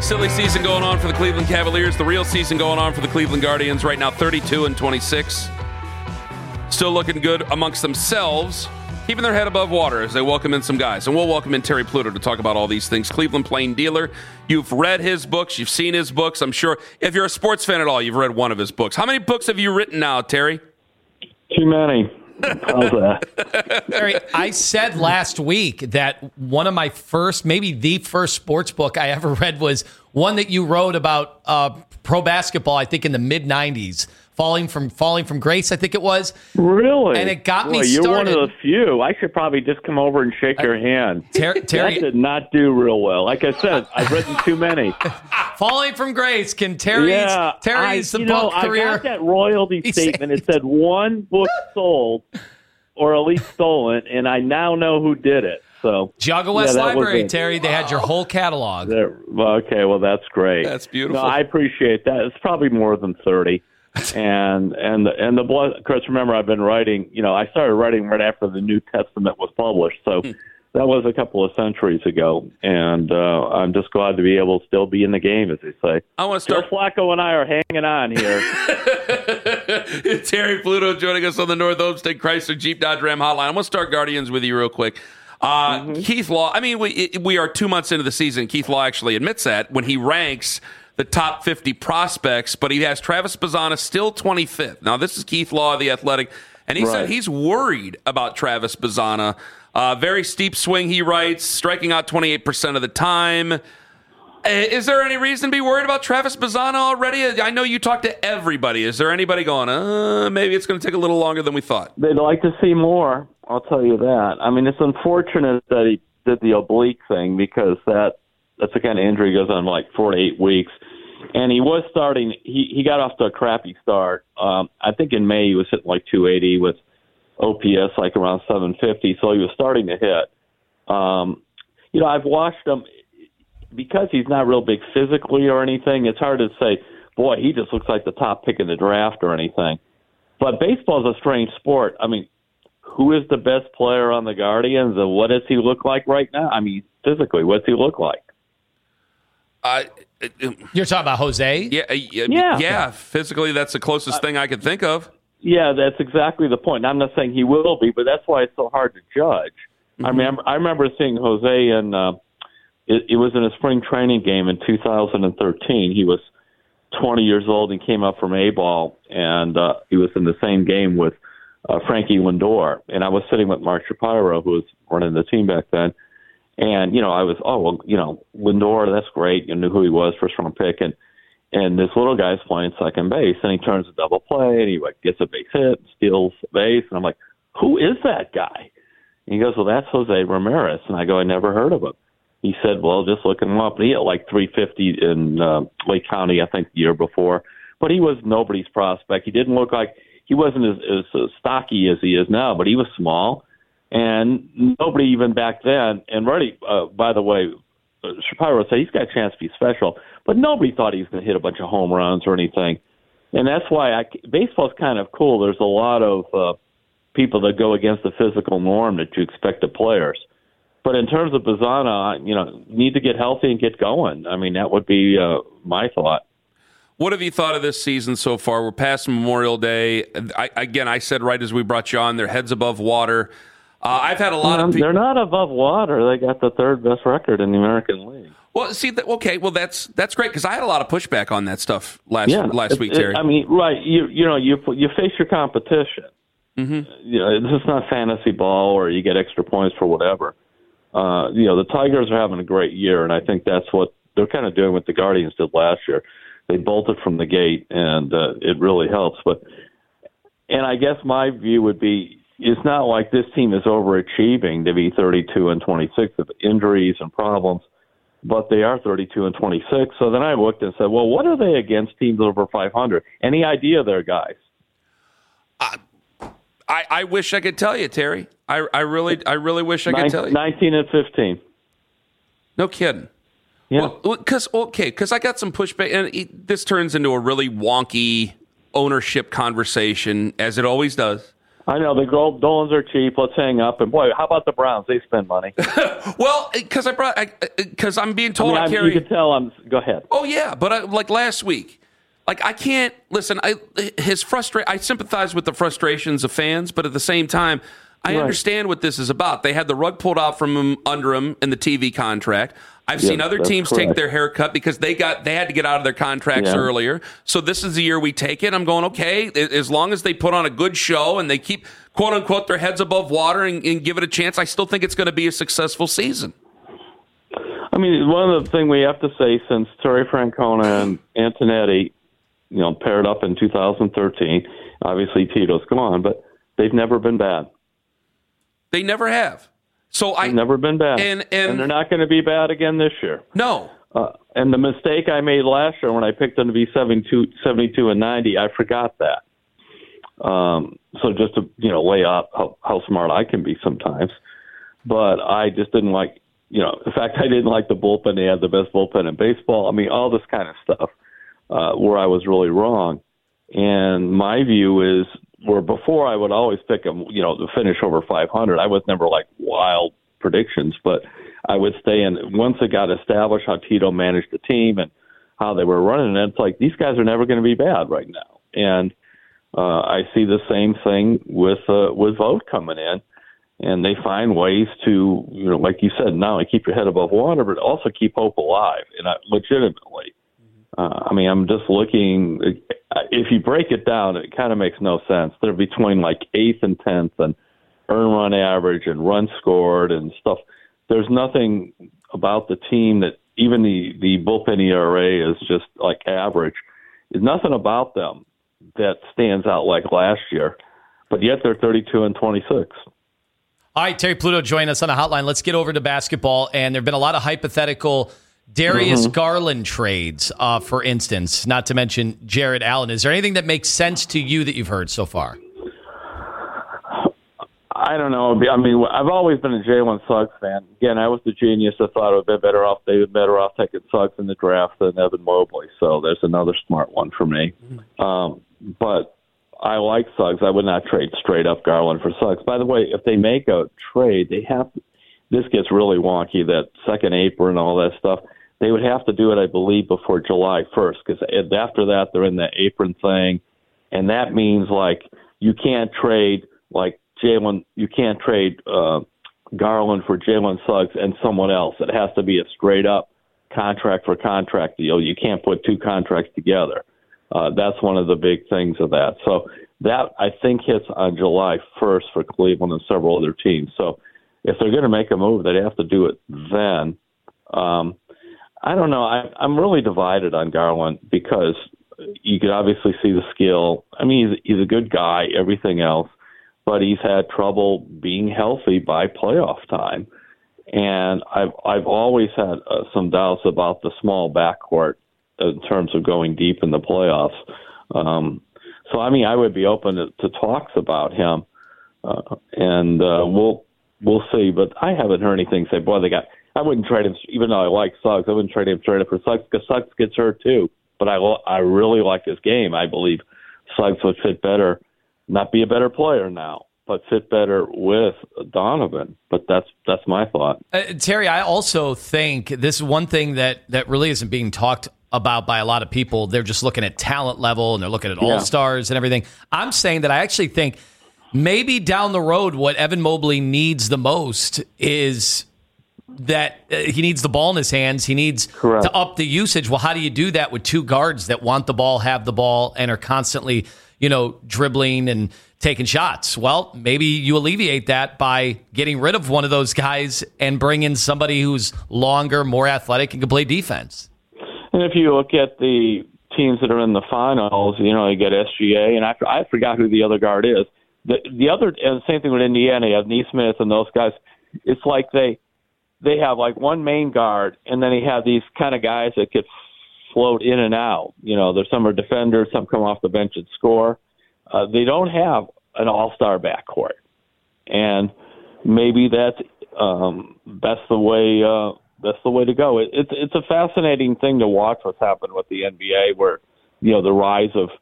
silly season going on for the Cleveland Cavaliers. The real season going on for the Cleveland Guardians. Right now, 32-26. Still looking good amongst themselves, keeping their head above water as they welcome in some guys. And we'll welcome in Terry Pluto to talk about all these things. Cleveland Plain Dealer. You've read his books. You've seen his books. I'm sure if you're a sports fan at all, you've read one of his books. How many books have you written now, Terry? Too many. How's that? Terry, I said last week that one of my first, maybe the first sports book I ever read was one that you wrote about pro basketball, I think in the mid-'90s. Falling from grace, I think it was. Really? And it got me you're started. one of the few. I should probably just come over and shake your hand. Terry That did not do real well. Like I said, I've written too many. Falling from grace. Can Terry's the book career? I got that royalty statement. It said one book sold, or at least stolen, and I now know who did it. So Geauga West Library, Terry. They had your whole catalog. Okay, well, that's great. That's beautiful. No, I appreciate that. It's probably more than 30. and the blood, Chris, remember I've been writing, I started writing right after the New Testament was published. So that was a couple of centuries ago. And I'm just glad to be able to still be in the game, as they say. I want to start. Joe Flacco and I are hanging on here. Terry Pluto joining us on the North Olmsted Chrysler Jeep Dodge Ram hotline. I'm going to start Guardians with you real quick. Keith Law, we are 2 months into the season. Keith Law actually admits that when he ranks the top 50 prospects, but he has Travis Bazzana still 25th. Now, this is Keith Law of The Athletic, and he said he's worried about Travis Bazzana. Very steep swing, he writes, striking out 28% of the time. Is there any reason to be worried about Travis Bazzana already? I know you talk to everybody. Is there anybody going, maybe it's going to take a little longer than we thought? They'd like to see more, I'll tell you that. I mean, it's unfortunate that he did the oblique thing because that's the kind of injury that goes on like 4 to 8 weeks. And he was starting, he got off to a crappy start. I think in May he was hitting like 280 with OPS like around 750, so he was starting to hit. I've watched him. Because he's not real big physically or anything, it's hard to say, boy, he just looks like the top pick in the draft or anything. But baseball is a strange sport. I mean, who is the best player on the Guardians, and what does he look like right now? I mean, physically, what's he look like? You're talking about Jose? Yeah. Physically, that's the closest thing I could think of. Yeah, that's exactly the point. I'm not saying he will be, but that's why it's so hard to judge. Mm-hmm. I remember seeing Jose in it was in a spring training game in 2013. He was 20 years old and came up from A-ball, and he was in the same game with Frankie Lindor. And I was sitting with Mark Shapiro, who was running the team back then. And, I was, Lindor, that's great. You knew who he was, first-round pick. And this little guy's playing second base, and he turns a double play, and he gets a base hit, steals a base. And I'm like, who is that guy? And he goes, well, that's Jose Ramirez. And I go, I never heard of him. He said, well, just looking him up. He hit like 350 in Lake County, I think, the year before. But he was nobody's prospect. He didn't look like – he wasn't as stocky as he is now, but he was small. And nobody even back then – and really, by the way, Shapiro said he's got a chance to be special, but nobody thought he was going to hit a bunch of home runs or anything. And that's why baseball's kind of cool. There's a lot of people that go against the physical norm that you expect of players. But in terms of Bazzana, need to get healthy and get going. I mean, that would be my thought. What have you thought of this season so far? We're past Memorial Day. I said right as we brought you on, their heads above water. I've had a lot of people. They're not above water. They got the third best record in the American League. Well, see, well, that's great because I had a lot of pushback on that stuff last week, Terry. You face your competition. Mm-hmm. This is not fantasy ball or you get extra points for whatever. The Tigers are having a great year, and I think that's what they're kind of doing what the Guardians did last year. They bolted from the gate, and it really helps. And I guess my view would be it's not like this team is overachieving to be 32-26 with injuries and problems, but they are 32-26. So then I looked and said, well, what are they against teams over 500? Any idea there, guys? I wish I could tell you, Terry. I really wish I could tell you. 19-15. No kidding. Yeah. Because I got some pushback, and this turns into a really wonky ownership conversation, as it always does. I know the Dolans are cheap. Let's hang up. And boy, how about the Browns? They spend money. Well, because I'm being told I carry. You can tell I'm. Go ahead. Oh yeah, but like last week, like I can't listen. I sympathize with the frustrations of fans, but at the same time, I understand what this is about. They had the rug pulled out from under them in the TV contract. I've seen other teams take their haircut because they had to get out of their contracts earlier. So this is the year we take it. I'm going, okay, as long as they put on a good show and they keep, quote unquote, their heads above water and give it a chance, I still think it's going to be a successful season. I mean, one of the things we have to say, since Terry Francona and Antonetti, paired up in 2013, obviously Tito's gone, but they've never been bad. They never have. So They've never been bad, and they're not going to be bad again this year. No. And the mistake I made last year when I picked them to be 72 and 90, I forgot that. So just to lay out how smart I can be sometimes, but I just didn't like. In fact, I didn't like the bullpen. They had the best bullpen in baseball. I mean, all this kind of stuff where I was really wrong. And my view is, where before I would always pick them, to finish over 500. I was never like wild predictions, but I would stay in. Once it got established how Tito managed the team and how they were running, and it's like these guys are never going to be bad right now. And I see the same thing with Vogt coming in, and they find ways to, like you said, not only keep your head above water, but also keep hope alive, and legitimately. I'm just looking. If you break it down, it kind of makes no sense. They're between like 8th and 10th, and earn run average and runs scored and stuff. There's nothing about the team that even the bullpen ERA is just like average. There's nothing about them that stands out like last year, but yet they're 32 and 26. All right, Terry Pluto joined us on the hotline. Let's get over to basketball, and there have been a lot of hypothetical Darius Garland trades, for instance, not to mention Jared Allen. Is there anything that makes sense to you that you've heard so far? I don't know. I mean, I've always been a Jalen Suggs fan. Again, I was the genius that thought it would be better off. They would be better off taking Suggs in the draft than Evan Mobley. So there's another smart one for me. But I like Suggs. I would not trade straight up Garland for Suggs. By the way, if they make a trade, they have to, this gets really wonky, that second apron and all that stuff. They would have to do it, I believe, before July 1st, because after that, they're in the apron thing. And that means, like, you can't trade, like, Jalen, you can't trade Garland for Jalen Suggs and someone else. It has to be a straight-up contract for contract deal. You can't put two contracts together. That's one of the big things of that. So that, I think, hits on July 1st for Cleveland and several other teams. So if they're going to make a move, they'd have to do it then. I don't know. I'm really divided on Garland because you could obviously see the skill. I mean, he's a good guy, everything else, but he's had trouble being healthy by playoff time. And I've always had some doubts about the small backcourt in terms of going deep in the playoffs. So, I mean, I would be open to talks about him, and we'll see. But I haven't heard anything say, boy, I wouldn't trade him, even though I like Suggs. I wouldn't trade him straight up for Suggs because Suggs gets hurt too. But I really like his game. I believe Suggs would fit better, not be a better player now, but fit better with Donovan. But that's my thought. Terry, I also think this is one thing that really isn't being talked about by a lot of people. They're just looking at talent level and they're looking at all-stars and everything. I'm saying that I actually think maybe down the road what Evan Mobley needs the most is that he needs the ball in his hands. He needs to up the usage. Well, how do you do that with two guards that want the ball, have the ball, and are constantly, dribbling and taking shots? Well, maybe you alleviate that by getting rid of one of those guys and bring in somebody who's longer, more athletic, and can play defense. And if you look at the teams that are in the finals, you get SGA, and I forgot who the other guard is. The other, and the same thing with Indiana, you have Nesmith and those guys. It's like they have like one main guard, and then you have these kind of guys that could float in and out. There's some are defenders, some come off the bench and score. They don't have an all-star backcourt, and maybe that's the way. That's the way to go. It's a fascinating thing to watch what's happened with the NBA, where the rise of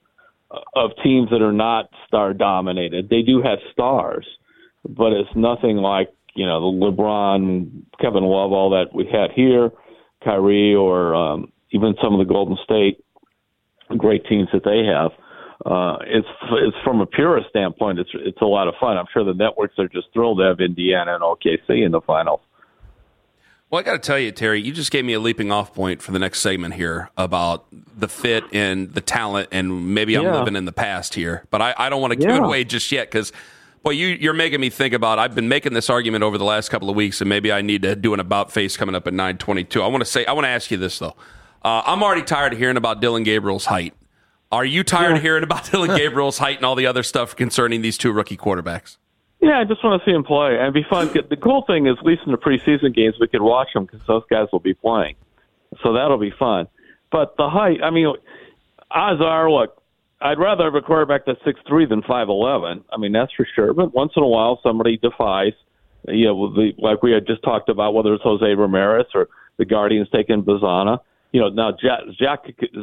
of teams that are not star dominated. They do have stars, but it's nothing like, the LeBron, Kevin Love, all that we had here, Kyrie, or even some of the Golden State great teams that they have. It's from a purist standpoint, it's a lot of fun. I'm sure the networks are just thrilled to have Indiana and OKC in the finals. Well, I got to tell you, Terry, you just gave me a leaping off point for the next segment here about the fit and the talent, and maybe I'm living in the past here. But I don't want to give it away just yet because, boy, you're making me think about, I've been making this argument over the last couple of weeks, and maybe I need to do an about face coming up at 9:22. I want to ask you this, though. I'm already tired of hearing about Dillon Gabriel's height. Are you tired of hearing about Dillon Gabriel's height and all the other stuff concerning these two rookie quarterbacks? Yeah, I just want to see him play. And it'd be fun. The cool thing is, at least in the preseason games, we could watch them because those guys will be playing. So that'll be fun. But the height, odds are, look, I'd rather have a quarterback that's 6'3" than 5'11". That's for sure. But once in a while, somebody defies, like we had just talked about, whether it's Jose Ramirez or the Guardians taking Bazana. Now Jack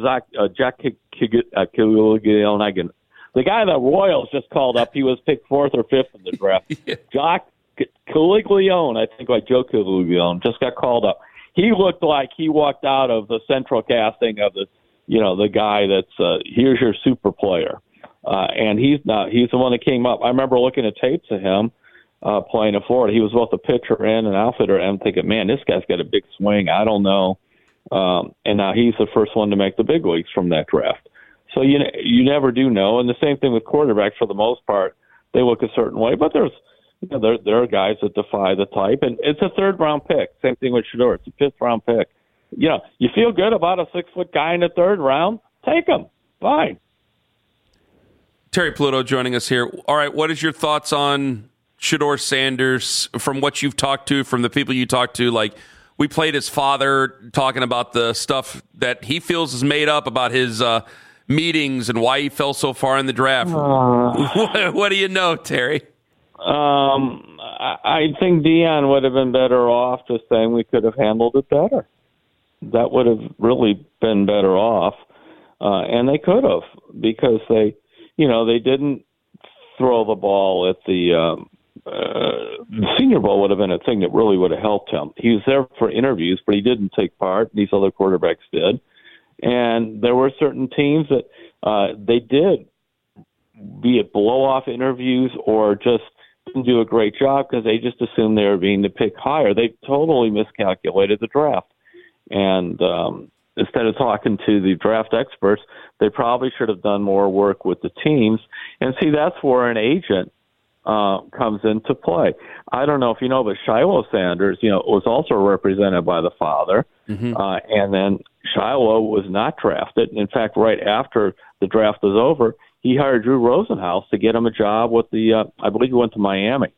Caglione, the guy that Royals just called up, he was picked 4th or 5th in the draft. Jack Caglione, I think, like Joe Caglione, just got called up. He looked like he walked out of the central casting of the guy that's here's your super player, and he's not. He's the one that came up. I remember looking at tapes of him playing in Florida. He was both a pitcher and an outfitter, and I'm thinking, man, this guy's got a big swing. I don't know. And now he's the first one to make the big leagues from that draft. So you never do know. And the same thing with quarterbacks for the most part. They look a certain way, but there are guys that defy the type. And it's a 3rd-round pick. Same thing with Shedeur. It's a 5th-round pick. You feel good about a 6-foot guy in the 3rd round? Take him. Fine. Terry Pluto joining us here. All right, what is your thoughts on Shedeur Sanders from what you've talked to, from the people you talked to? Like, we played his father talking about the stuff that he feels is made up about his meetings and why he fell so far in the draft. What do you know, Terry? I think Deion would have been better off just saying we could have handled it better. That would have really been better off, and they could have, because they didn't throw the ball at the Senior Bowl would have been a thing that really would have helped him. He was there for interviews, but he didn't take part. These other quarterbacks did. And there were certain teams that they did, be it blow-off interviews or just didn't do a great job because they just assumed they were being the pick higher. They totally miscalculated the draft. And instead of talking to the draft experts, they probably should have done more work with the teams. And see, that's where an agent comes into play. I don't know if you know, but Shiloh Sanders, was also represented by the father. Mm-hmm. And then Shiloh was not drafted. In fact, right after the draft was over, he hired Drew Rosenhaus to get him a job with I believe he went to Miami.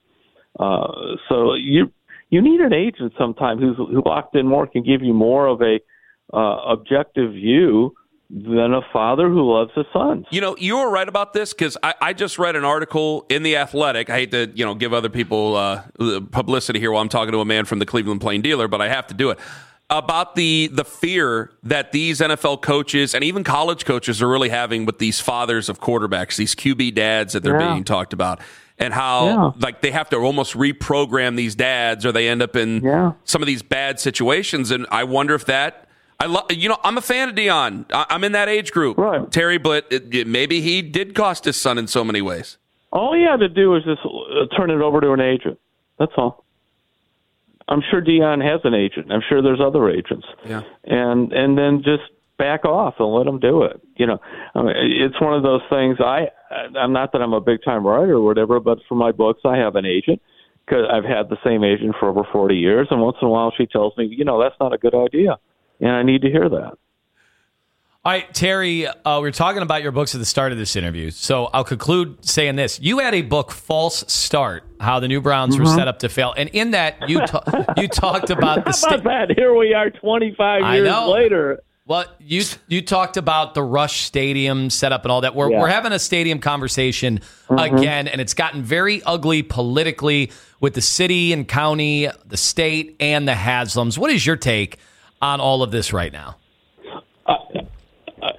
So you need an agent sometimes who locked in more, can give you more of a objective view than a father who loves his sons. You were right about this because I just read an article in The Athletic. I hate to, give other people publicity here while I'm talking to a man from the Cleveland Plain Dealer, but I have to do it. About the fear that these NFL coaches and even college coaches are really having with these fathers of quarterbacks, these QB dads that they're being talked about, and how like they have to almost reprogram these dads or they end up in some of these bad situations. And I wonder if that, I'm a fan of Deion. I'm in that age group, right, Terry, but maybe he did cost his son in so many ways. All he had to do was just turn it over to an agent. That's all. I'm sure Deion has an agent. I'm sure there's other agents. Yeah. And then just back off and let him do it. It's one of those things. I'm not that I'm a big time writer or whatever, but for my books, I have an agent because I've had the same agent for over 40 years. And once in a while she tells me, that's not a good idea. And I need to hear that. All right, Terry, we were talking about your books at the start of this interview. So I'll conclude saying this. You had a book, False Start, How the New Browns Were Set Up to Fail. And in that, you talked about the How about that? Here we are 25 years later. Well, you talked about the Rush Stadium setup and all that. We're having a stadium conversation again, and it's gotten very ugly politically with the city and county, the state, and the Haslams. What is your take on all of this right now?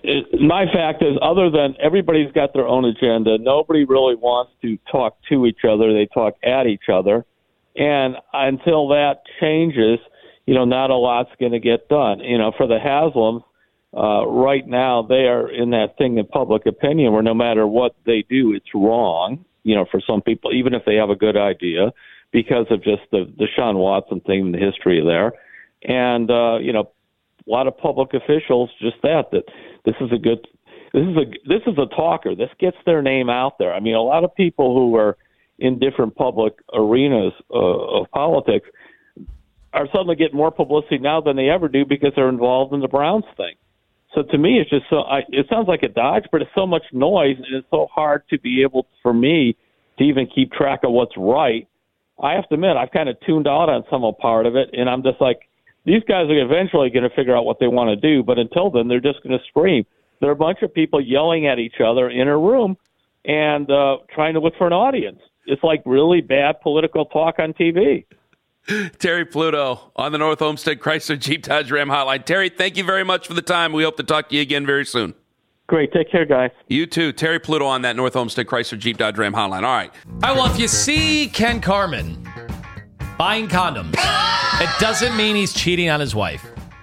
my fact is, other than everybody's got their own agenda, nobody really wants to talk to each other. They talk at each other. And until that changes, not a lot's going to get done. For the Haslams, right now, they are in that thing in public opinion where no matter what they do, it's wrong, for some people, even if they have a good idea, because of just the Sean Watson thing and the history there. And, a lot of public officials, just that this is a talker. This gets their name out there. I mean, a lot of people who are in different public arenas of politics are suddenly getting more publicity now than they ever do because they're involved in the Browns thing. So to me, it's just it sounds like a dodge, but it's so much noise, and it's so hard to be able, for me, to even keep track of what's right. I have to admit, I've kind of tuned out on some part of it, and I'm just like, these guys are eventually going to figure out what they want to do, but until then, they're just going to scream. They're a bunch of people yelling at each other in a room and trying to look for an audience. It's like really bad political talk on TV. Terry Pluto on the North Olmsted Chrysler Jeep Dodge Ram Hotline. Terry, thank you very much for the time. We hope to talk to you again very soon. Great. Take care, guys. You too. Terry Pluto on that North Olmsted Chrysler Jeep Dodge Ram Hotline. All right. Well, if you see Ken Carman buying condoms, it doesn't mean he's cheating on his wife.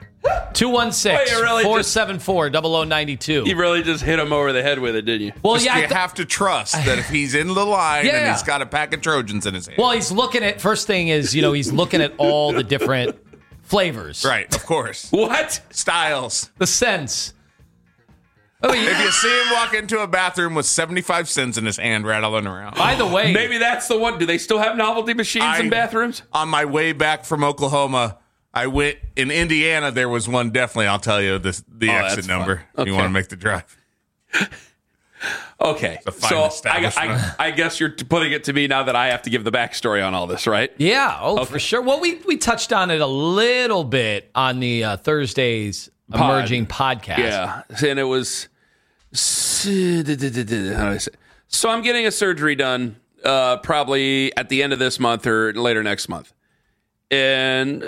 216-474-0092. You really just hit him over the head with it, didn't you? Well, you have to trust that if he's in the line and he's got a pack of Trojans in his hand. Well, he's looking at, first thing is, he's looking at all the different flavors. Right, of course. What? Styles. The scents. Oh, yeah. If you see him walk into a bathroom with 75 cents in his hand rattling around. By the way. Maybe that's the one. Do they still have novelty machines in bathrooms? On my way back from Oklahoma, I went in Indiana. There was one. Definitely, I'll tell you the exit number. If you want to make the drive. Okay, so I guess you're putting it to me now that I have to give the backstory on all this, right? Yeah, okay. For sure. Well, we touched on it a little bit on the Thursday's Emerging podcast. Yeah, and it was how do I say? So I'm getting a surgery done probably at the end of this month or later next month. And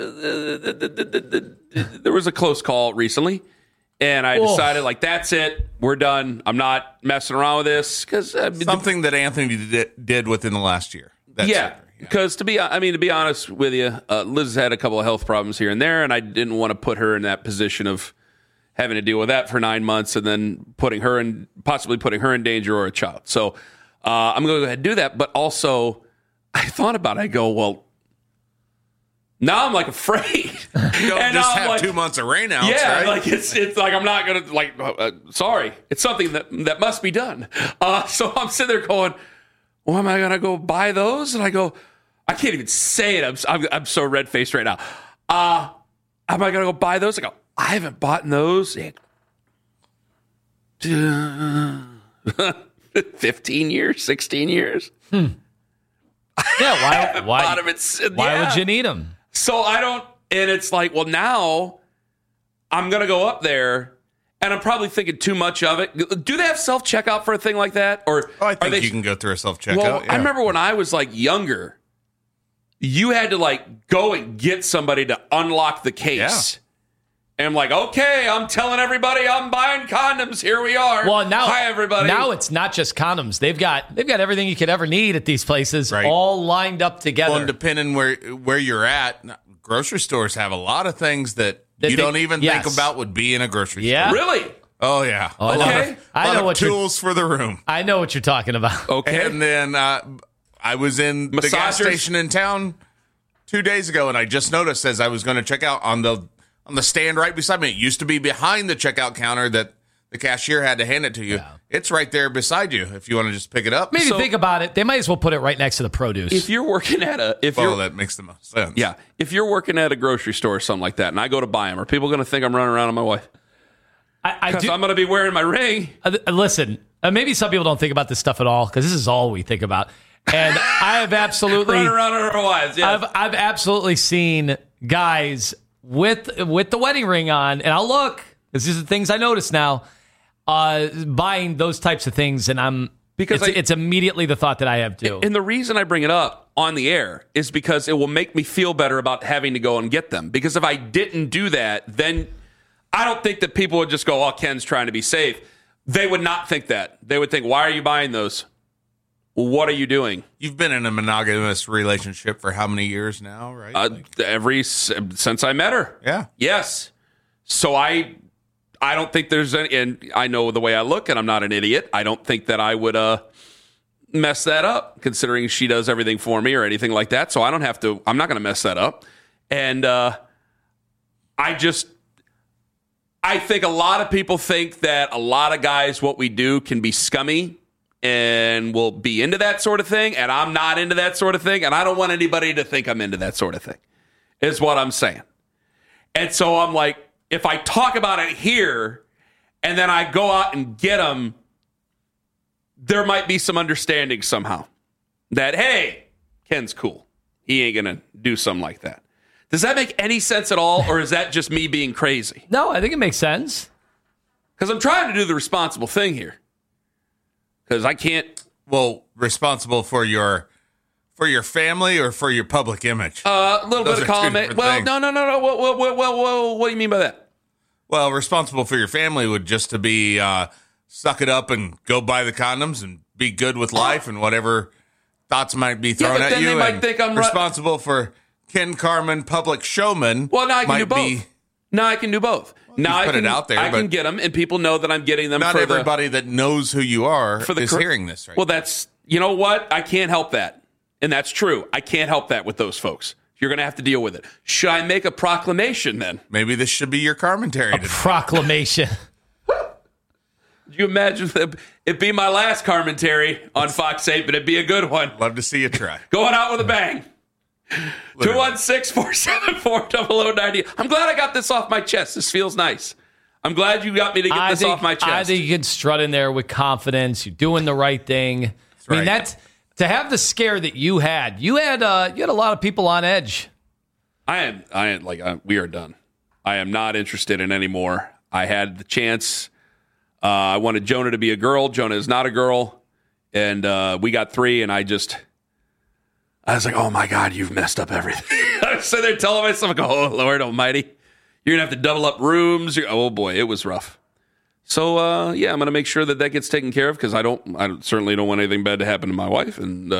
there was a close call recently, and I decided, that's it. We're done. I'm not messing around with this. Cause, something that Anthony did within the last year. Because to be honest with you, Liz has had a couple of health problems here and there, and I didn't want to put her in that position of having to deal with that for 9 months and then possibly putting her in danger or a child. So I'm going to go ahead and do that. But also, I thought about it. I go, well, now I'm afraid. You don't just have 2 months of rainouts, yeah, right? It's like I'm not going to, sorry. It's something that must be done. So I'm sitting there going, well, am I going to go buy those? And I go, I can't even say it. I'm so red-faced right now. Am I going to go buy those? I go, I haven't bought those in 15 years, 16 years. Yeah, why would you need them? So I don't, and it's like, well, now I'm going to go up there, and I'm probably thinking too much of it. Do they have self-checkout for a thing like that? Or I think you can go through a self-checkout. Well, yeah. I remember when I was younger, you had to go and get somebody to unlock the case. Yeah. And I'm like, okay, I'm telling everybody I'm buying condoms. Here we are. Well, now, hi, everybody. Now it's not just condoms. They've got everything you could ever need at these places, right, all lined up together. Well, and depending where you're at, grocery stores have a lot of things that you don't even think about would be in a grocery store. Really? Oh, yeah. Okay. I know what tools for the room. I know what you're talking about. Okay. And then I was in the gas station in town 2 days ago, and I just noticed as I was going to check out on the stand right beside me. It used to be behind the checkout counter that the cashier had to hand it to you. Yeah. It's right there beside you if you want to just pick it up. Maybe think about it. They might as well put it right next to the produce. If you're working at that makes the most sense. Yeah. If you're working at a grocery store or something like that, and I go to buy them, are people going to think I'm running around on my wife? Because I'm going to be wearing my ring. Listen, maybe some people don't think about this stuff at all, because this is all we think about. And I have absolutely running around on our wives. Yes. I've absolutely seen guys with the wedding ring on, and I'll look. This is the things I notice now. Buying those types of things, and it's immediately the thought that I have too. And the reason I bring it up on the air is because it will make me feel better about having to go and get them. Because if I didn't do that, then I don't think that people would just go, oh, Ken's trying to be safe. They would not think that. They would think, why are you buying those? What are you doing? You've been in a monogamous relationship for how many years now, right? Since I met her. Yeah. Yes. So I don't think there's any, and I know the way I look, and I'm not an idiot. I don't think that I would mess that up, considering she does everything for me or anything like that. So I'm not going to mess that up. And I think a lot of people think that a lot of guys, what we do can be scummy and will be into that sort of thing. And I'm not into that sort of thing. And I don't want anybody to think I'm into that sort of thing, is what I'm saying. And so I'm like, if I talk about it here and then I go out and get them, there might be some understanding somehow that, hey, Ken's cool. He ain't going to do something like that. Does that make any sense at all, or is that just me being crazy? No, I think it makes sense. Because I'm trying to do the responsible thing here. Because I can't. Well, responsible for your family or for your public image? A little bit of column A. Well, no. What do you mean by that? Well, responsible for your family would just to be suck it up and go buy the condoms and be good with life and whatever thoughts might be thrown at you. They might think I'm responsible for Ken Carman, public showman. Well, now I can do both. Now I can do both. Well, now I put can, it out there. I can get them, and people know that I'm getting them. Not everybody that knows who you are is hearing this. Right? Well, that's, you know what? I can't help that, and that's true. I can't help that with those folks. You're going to have to deal with it. Should I make a proclamation then? Maybe this should be your commentary. A proclamation. Could you imagine it be my last commentary on Fox 8, but it'd be a good one. Love to see you try. Going out with a bang. 216-474-0090. I'm glad I got this off my chest. This feels nice. I'm glad you got me to get this off my chest. I think you can strut in there with confidence. You're doing the right thing. I mean, that's to have the scare that you had. You had a lot of people on edge. We are done. I am not interested in any more. I had the chance. I wanted Jonah to be a girl. Jonah is not a girl. And we got 3, and I was like, oh, my God, you've messed up everything. I was sitting there telling myself, oh, Lord almighty, you're going to have to double up rooms. Oh, boy, it was rough. So, I'm going to make sure that gets taken care of because I certainly don't want anything bad to happen to my wife. And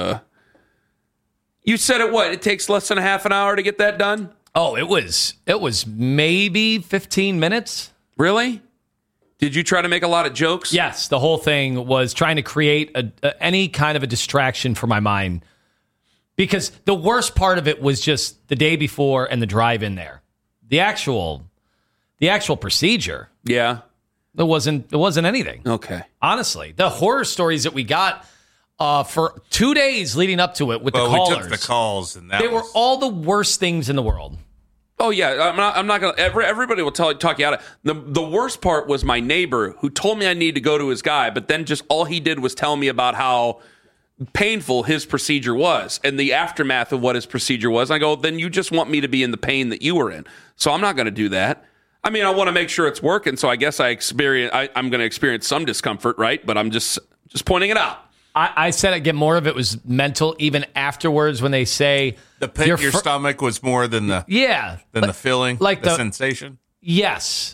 you said it takes less than a half an hour to get that done? Oh, it was maybe 15 minutes. Really? Did you try to make a lot of jokes? Yes, the whole thing was trying to create any kind of a distraction for my mind. Because the worst part of it was just the day before and the drive in there. The actual procedure. Yeah. It wasn't anything. Okay. Honestly, the horror stories that we got for 2 days leading up to it with the callers. We took the calls, and they were all the worst things in the world. Oh yeah, I'm not gonna. Everybody will talk you out of it. The worst part was my neighbor who told me I need to go to his guy, but then just all he did was tell me about how painful his procedure was and the aftermath of what his procedure was. And I go, then you just want me to be in the pain that you were in, so I'm not going to do that. I mean, I want to make sure it's working, so I guess I'm going to experience some discomfort, right? But I'm just pointing it out. I said again, more of it was mental. Even afterwards, when they say the pit in your stomach was more than the the feeling, like the sensation. Yes.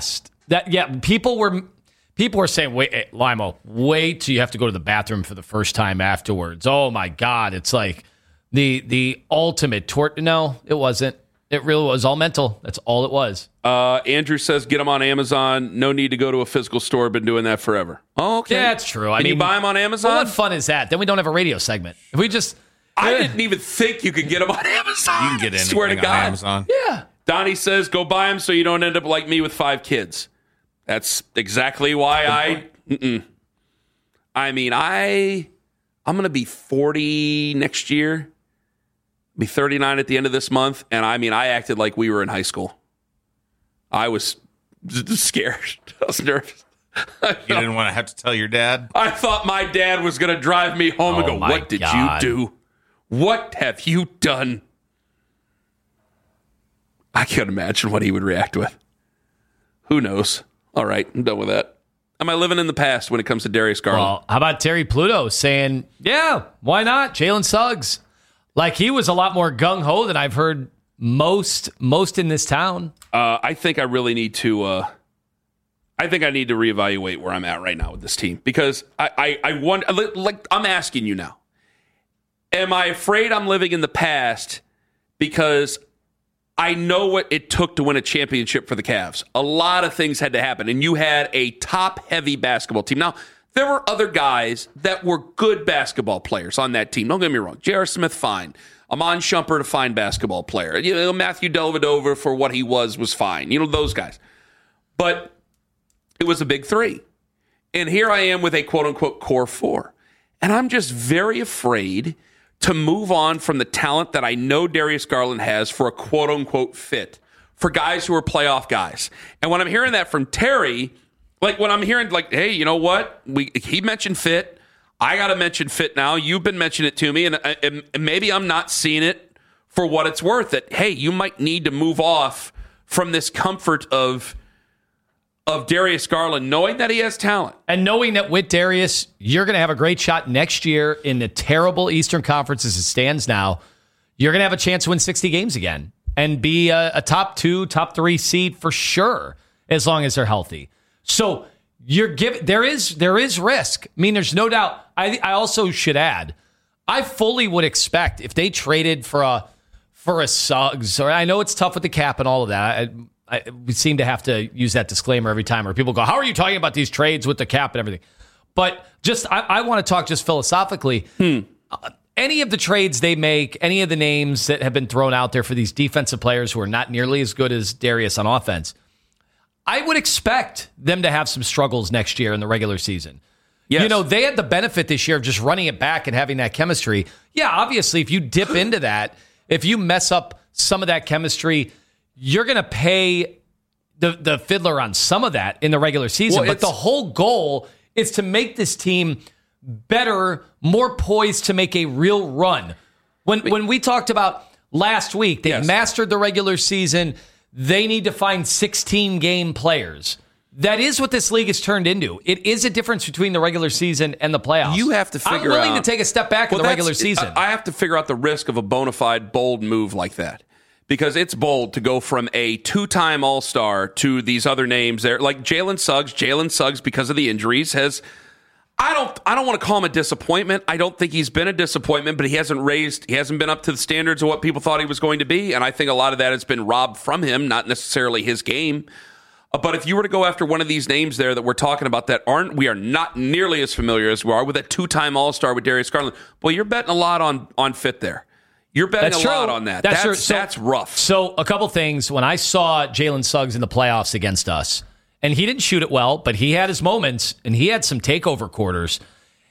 People were saying, "Wait, Limo, wait till you have to go to the bathroom for the first time afterwards." Oh my God, it's like the ultimate torture. No, it wasn't. It really was all mental. That's all it was. Andrew says, get them on Amazon. No need to go to a physical store. Been doing that forever. Oh, okay. Yeah, that's true. Can you buy them on Amazon? Well, what fun is that? Then we don't have a radio segment. If we just... I didn't even think you could get them on Amazon. You can get anything Swear to God. on Amazon. Yeah. Donnie says, go buy them so you don't end up like me with 5 kids. That's exactly why I mean, I'm going to be 40 next year. Be 39 at the end of this month, and I mean, I acted like we were in high school. I was scared. I was nervous. You didn't want to have to tell your dad? I thought my dad was going to drive me home and go, what did you do? What have you done? I can't imagine what he would react with. Who knows? All right, I'm done with that. Am I living in the past when it comes to Darius Garland? Well, how about Terry Pluto saying, yeah, why not? Jalen Suggs. Like, he was a lot more gung-ho than I've heard most in this town. I think I really need to. I think I need to reevaluate where I'm at right now with this team because I want, like I'm asking you now. Am I afraid I'm living in the past because I know what it took to win a championship for the Cavs? A lot of things had to happen, and you had a top-heavy basketball team. Now, there were other guys that were good basketball players on that team. Don't get me wrong. J.R. Smith, fine. Amon Shumpert, a fine basketball player. Matthew Dellavedova, for what he was fine. Those guys. But it was a big three. And here I am with a quote-unquote core four. And I'm just very afraid to move on from the talent that I know Darius Garland has for a quote-unquote fit, for guys who are playoff guys. And when I'm hearing that from Terry, like when I'm hearing like, hey, you know what? He mentioned fit. I got to mention fit now. You've been mentioning it to me, and maybe I'm not seeing it for what it's worth. That, hey, you might need to move off from this comfort of Darius Garland, knowing that he has talent. And knowing that with Darius, you're going to have a great shot next year in the terrible Eastern Conference as it stands now. You're going to have a chance to win 60 games again and be a top 2, top 3 seed for sure, as long as they're healthy. So there is risk. I mean, there's no doubt. I also should add, I fully would expect if they traded for a Suggs, or I know it's tough with the cap and all of that. We seem to have to use that disclaimer every time where people go, how are you talking about these trades with the cap and everything? But just, I want to talk just philosophically. Any of the trades they make, any of the names that have been thrown out there for these defensive players who are not nearly as good as Darius on offense, I would expect them to have some struggles next year in the regular season. Yes. They had the benefit this year of just running it back and having that chemistry. Yeah, obviously, if you dip into that, if you mess up some of that chemistry, you're going to pay the fiddler on some of that in the regular season. But the whole goal is to make this team better, more poised to make a real run. When we talked about last week, they mastered the regular season. They need to find 16-game players. That is what this league has turned into. It is a difference between the regular season and the playoffs. You have to figure out. I'm willing to take a step back in the regular season. I have to figure out the risk of a bona fide, bold move like that. Because it's bold to go from a 2-time All-Star to these other names there. Like Jalen Suggs, because of the injuries, has... I don't want to call him a disappointment. I don't think he's been a disappointment, but he hasn't been up to the standards of what people thought he was going to be. And I think a lot of that has been robbed from him, not necessarily his game. But if you were to go after one of these names there that we're talking about we are not nearly as familiar as we are with a 2-time All-Star with Darius Garland, well, you're betting a lot on fit there. You're betting a lot on that. That's rough. So a couple things. When I saw Jalen Suggs in the playoffs against us, and he didn't shoot it well, but he had his moments, and he had some takeover quarters.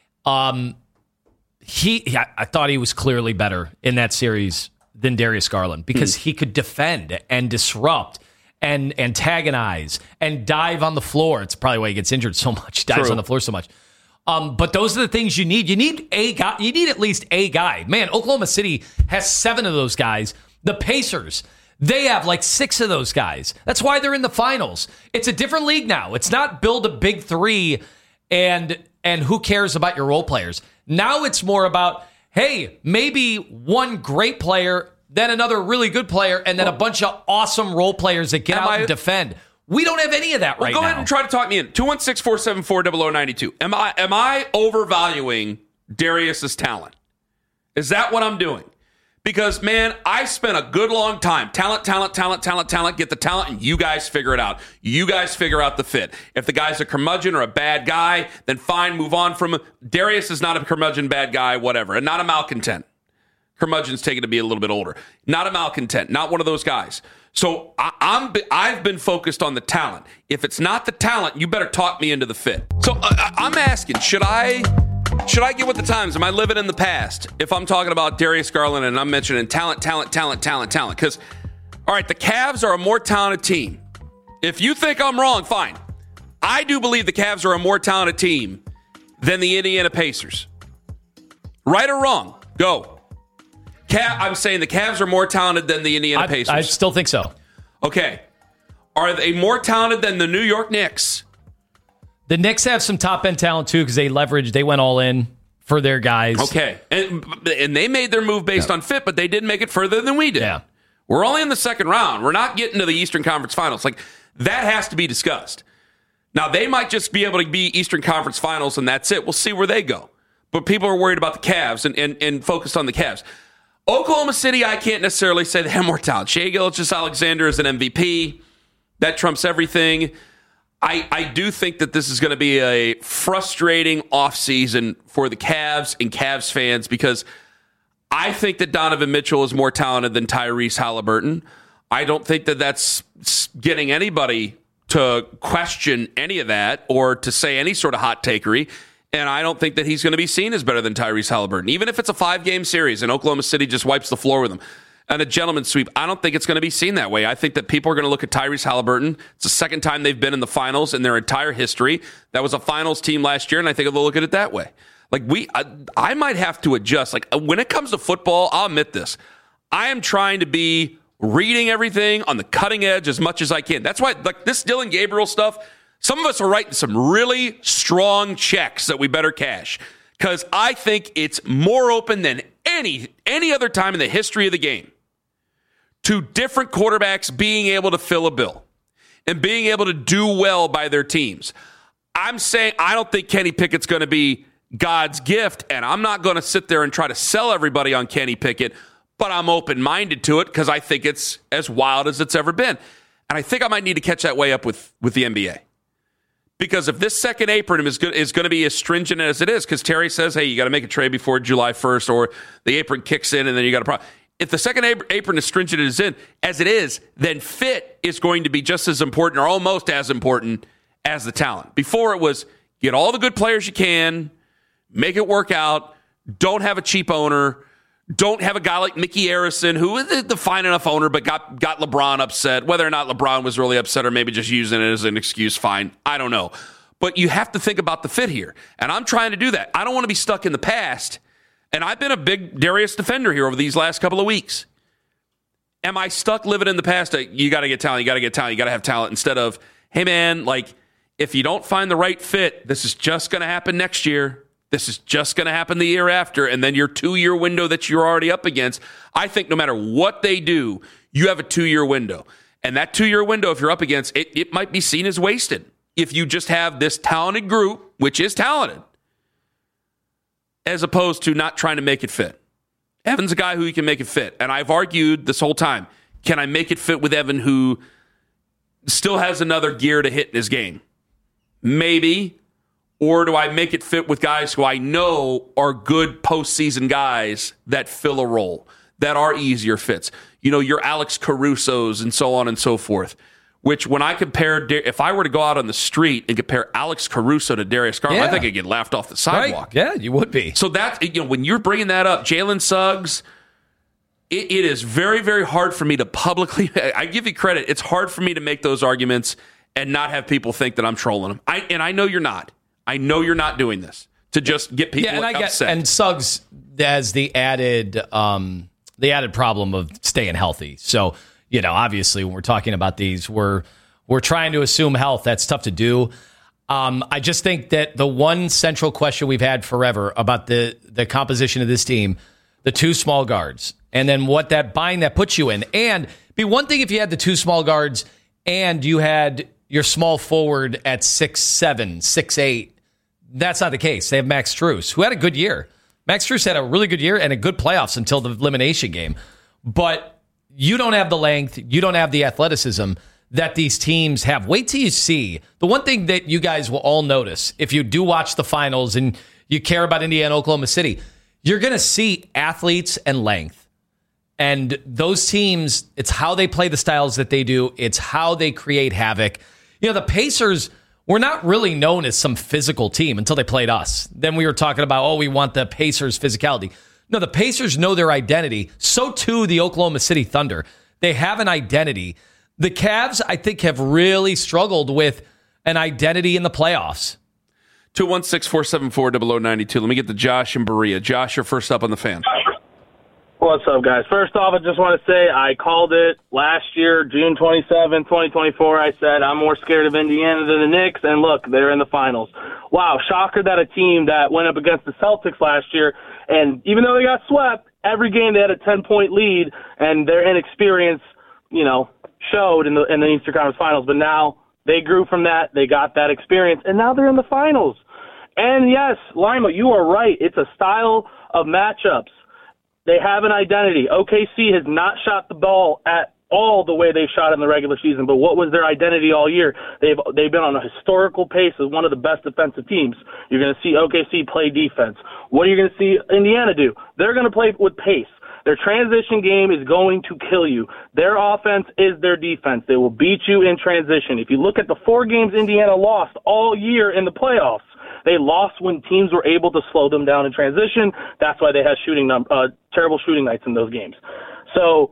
I thought he was clearly better in that series than Darius Garland because he could defend and disrupt and antagonize and dive on the floor. It's probably why he gets injured so much. He dives on the floor so much. But those are the things you need. You need a guy. You need at least a guy. Man, Oklahoma City has 7 of those guys. The Pacers, they have like 6 of those guys. That's why they're in the finals. It's a different league now. It's not build a big 3 and who cares about your role players. Now it's more about, hey, maybe one great player, then another really good player, and then a bunch of awesome role players that get out and defend. We don't have any of that right now. Go ahead and try to talk me in. 216-474-0092. Am I overvaluing Darius's talent? Is that what I'm doing? Because, man, I spent a good long time. Talent. Get the talent, and you guys figure it out. You guys figure out the fit. If the guy's a curmudgeon or a bad guy, then fine, move on from him. Darius is not a curmudgeon, bad guy, whatever, and not a malcontent. Curmudgeon's taken to be a little bit older. Not a malcontent. Not one of those guys. So I've been focused on the talent. If it's not the talent, you better talk me into the fit. So I'm asking, should I get with the times? Am I living in the past if I'm talking about Darius Garland and I'm mentioning talent? Because, all right, the Cavs are a more talented team. If you think I'm wrong, fine. I do believe the Cavs are a more talented team than the Indiana Pacers. Right or wrong? Go. I'm saying the Cavs are more talented than the Indiana Pacers. I still think so. Okay. Are they more talented than the New York Knicks? The Knicks have some top-end talent, too, because they went all in for their guys. Okay. And they made their move based on fit, but they didn't make it further than we did. Yeah. We're only in the second round. We're not getting to the Eastern Conference Finals. Like, that has to be discussed. Now, they might just be able to be Eastern Conference Finals, and that's it. We'll see where they go. But people are worried about the Cavs and focused on the Cavs. Oklahoma City, I can't necessarily say they have more talent. Shai Gilgeous-Alexander is an MVP. That trumps everything. I do think that this is going to be a frustrating offseason for the Cavs and Cavs fans because I think that Donovan Mitchell is more talented than Tyrese Halliburton. I don't think that that's getting anybody to question any of that or to say any sort of hot takery. And I don't think that he's going to be seen as better than Tyrese Halliburton. Even if it's a 5-game series and Oklahoma City just wipes the floor with him and a gentleman's sweep, I don't think it's going to be seen that way. I think that people are going to look at Tyrese Halliburton. It's the second time they've been in the finals in their entire history. That was a finals team last year, and I think they'll look at it that way. Like I might have to adjust. Like when it comes to football, I'll admit this. I am trying to be reading everything on the cutting edge as much as I can. That's why, like this Dylan Gabriel stuff, some of us are writing some really strong checks that we better cash because I think it's more open than any other time in the history of the game to different quarterbacks being able to fill a bill and being able to do well by their teams. I'm saying I don't think Kenny Pickett's going to be God's gift, and I'm not going to sit there and try to sell everybody on Kenny Pickett, but I'm open-minded to it because I think it's as wild as it's ever been. And I think I might need to catch that way up with the NBA. Because if this second apron is going to be as stringent as it is, because Terry says, hey, you got to make a trade before July 1st, or the apron kicks in and then you got a problem. If the second apron is stringent as it is, then fit is going to be just as important or almost as important as the talent. Before it was get all the good players you can, make it work out, don't have a cheap owner, don't have a guy like Mickey Arison, who is the fine enough owner, but got LeBron upset. Whether or not LeBron was really upset or maybe just using it as an excuse, fine. I don't know. But you have to think about the fit here. And I'm trying to do that. I don't want to be stuck in the past. And I've been a big Darius defender here over these last couple of weeks. Am I stuck living in the past? You got to get talent. You got to get talent. You got to have talent instead of, hey, man, like if you don't find the right fit, this is just going to happen next year. This is just going to happen the year after, and then your 2-year window that you're already up against. I think no matter what they do, you have a 2-year window. And that 2-year window, if you're up against, it might be seen as wasted. If you just have this talented group, which is talented, as opposed to not trying to make it fit. Evan's a guy who you can make it fit. And I've argued this whole time, can I make it fit with Evan who still has another gear to hit in his game? Maybe. Or do I make it fit with guys who I know are good postseason guys that fill a role, that are easier fits? You know, your Alex Caruso's and so on and so forth. Which when I compare, if I were to go out on the street and compare Alex Caruso to Darius Garland, I think I'd get laughed off the sidewalk. Right. Yeah, you would be. So that, you know, when you're bringing that up, Jalen Suggs, it is very, very hard for me to publicly, I give you credit, it's hard for me to make those arguments and not have people think that I'm trolling them. And I know you're not. I know you're not doing this to just get people upset. And Suggs has the added problem of staying healthy. So, you know, obviously when we're talking about these, we're trying to assume health. That's tough to do. I just think that the one central question we've had forever about the composition of this team, the 2 small guards, and then what that bind that puts you in. And it'd be one thing if you had the 2 small guards and you had your small forward at 6'7", 6'8". That's not the case. They have Max Strus, who had a good year. Max Strus had a really good year and a good playoffs until the elimination game. But you don't have the length, you don't have the athleticism that these teams have. Wait till you see. The one thing that you guys will all notice, if you do watch the finals and you care about Indiana, Oklahoma City, you're going to see athletes and length. And those teams, it's how they play the styles that they do. It's how they create havoc. You know, the Pacers were not really known as some physical team until they played us. Then we were talking about, we want the Pacers' physicality. No, the Pacers know their identity. So too the Oklahoma City Thunder. They have an identity. The Cavs, I think, have really struggled with an identity in the playoffs. 216-474-0092. Let me get to Josh and Berea. Josh, you're first up on the Fan. What's up, guys? First off, I just want to say I called it last year, June 27, 2024. I said I'm more scared of Indiana than the Knicks, and look, they're in the finals. Wow, shocker that a team that went up against the Celtics last year, and even though they got swept, every game they had a 10-point lead, and their inexperience, showed in the Eastern Conference Finals. But now they grew from that. They got that experience, and now they're in the finals. And yes, Lima, you are right. It's a style of matchups. They have an identity. OKC has not shot the ball at all the way they shot in the regular season, but what was their identity all year? They've been on a historical pace as one of the best defensive teams. You're going to see OKC play defense. What are you going to see Indiana do? They're going to play with pace. Their transition game is going to kill you. Their offense is their defense. They will beat you in transition. If you look at the 4 games Indiana lost all year in the playoffs, they lost when teams were able to slow them down in transition. That's why they had terrible shooting nights in those games. So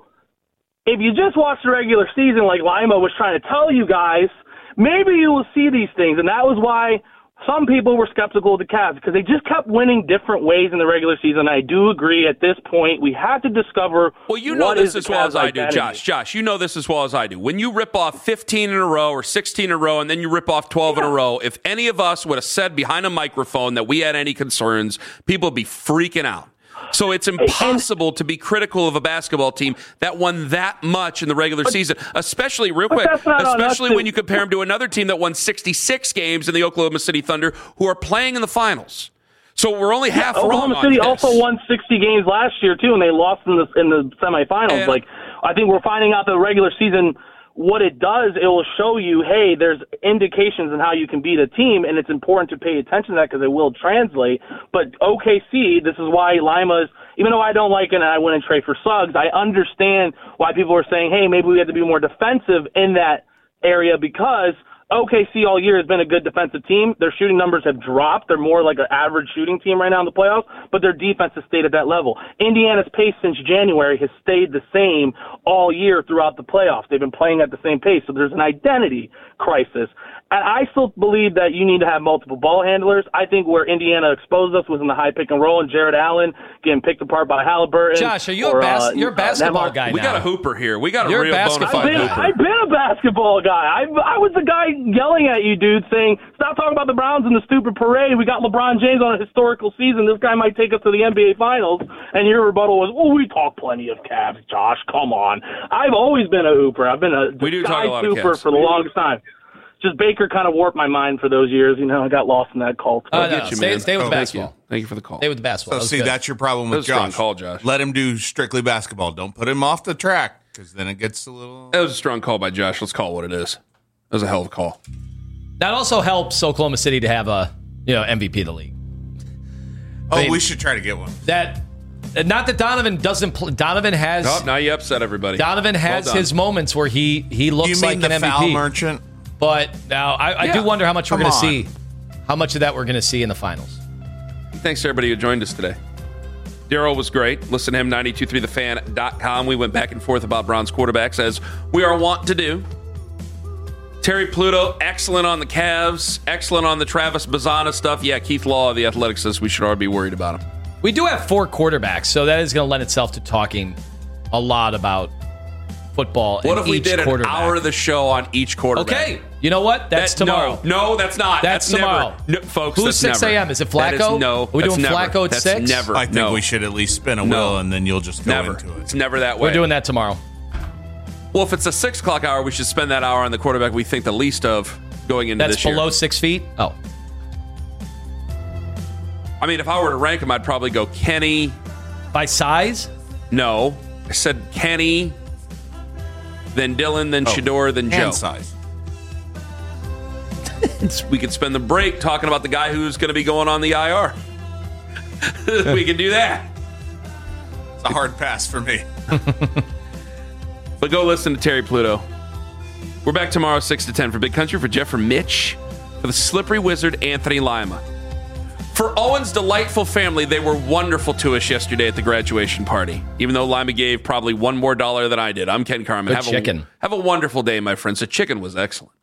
if you just watch the regular season like Lima was trying to tell you guys, maybe you will see these things. And that was why some people were skeptical of the Cavs, because they just kept winning different ways in the regular season. I do agree at this point we have to discover well, you know this as well as I do, Josh. Josh, you know this as well as I do. When you rip off 15 in a row or 16 in a row and then you rip off 12 in a row, if any of us would have said behind a microphone that we had any concerns, people would be freaking out. So it's impossible to be critical of a basketball team that won that much in the regular season, especially when you compare them to another team that won 66 games in the Oklahoma City Thunder, who are playing in the finals. So we're only half wrong on this. Oklahoma City also won 60 games last year, too, and they lost in the semifinals. I think we're finding out the regular season, what it does, it will show you, hey, there's indications on how you can beat a team, and it's important to pay attention to that because it will translate. But OKC, this is why Lima's, even though I don't like it and I wouldn't trade for Suggs, I understand why people are saying, hey, maybe we have to be more defensive in that area, because OKC all year has been a good defensive team. Their shooting numbers have dropped. They're more like an average shooting team right now in the playoffs, but their defense has stayed at that level. Indiana's pace since January has stayed the same all year throughout the playoffs. They've been playing at the same pace, so there's an identity crisis. And I still believe that you need to have multiple ball handlers. I think where Indiana exposed us was in the high pick and roll, and Jared Allen getting picked apart by Halliburton. Josh, are you you're a basketball guy now? We got a hooper here. We got a real bona fide hooper. I've been a basketball guy. I was the guy yelling at you, dude, saying, stop talking about the Browns and the stupid parade. We got LeBron James on a historical season. This guy might take us to the NBA Finals. And your rebuttal was, we talk plenty of Cavs, Josh. Come on. I've always been a hooper. I've been a hooper for the longest time. Just Baker kind of warped my mind for those years. I got lost in that cult. Stay with basketball. Thank you for the call. Stay with the basketball. So, that's your problem with Josh. Call, Josh. Let him do strictly basketball. Don't put him off the track, because then it gets a little... That was a strong call by Josh. Let's call it what it is. That was a hell of a call. That also helps Oklahoma City to have a MVP of the league. We should try to get one. Not that Donovan doesn't play. Donovan has... Oh, now you upset everybody. Donovan has his moments where he looks like an MVP. Foul merchant? But now I do wonder how much we're going to see. How much of that we're going to see in the finals. Thanks to everybody who joined us today. Daryl was great. Listen to him, 923thefan.com. We went back and forth about Browns quarterbacks, as we are wont to do. Terry Pluto, excellent on the Cavs, excellent on the Travis Bazana stuff. Yeah, Keith Law of The Athletic says we should already be worried about him. We do have 4 quarterbacks, so that is going to lend itself to talking a lot about football. What if we did an hour of the show on each quarterback? Okay. You know what? That's tomorrow. No, that's not. That's tomorrow. No, folks, who's 6 a.m.? Is it Flacco? Are we doing Flacco at 6? Never. I think we should at least spin a wheel, and then you'll just go into it. It's never that way. We're doing that tomorrow. Well, if it's a 6 o'clock hour, we should spend that hour on the quarterback we think the least of going into this year. That's below 6 feet? Oh. I mean, if I were to rank him, I'd probably go Kenny. By size? No. I said Kenny, then Dylan, then Shedeur, then Joe. And size. We could spend the break talking about the guy who's going to be going on the IR. We can do that. It's a hard pass for me. But go listen to Terry Pluto. We're back tomorrow, 6 to 10 for Big Country, for Jeff, for Mitch, for the Slippery Wizard, Anthony Lima. For Owen's delightful family, they were wonderful to us yesterday at the graduation party, even though Lima gave probably $1 more than I did. I'm Ken Carman. Good chicken. Have a wonderful day, my friends. The chicken was excellent.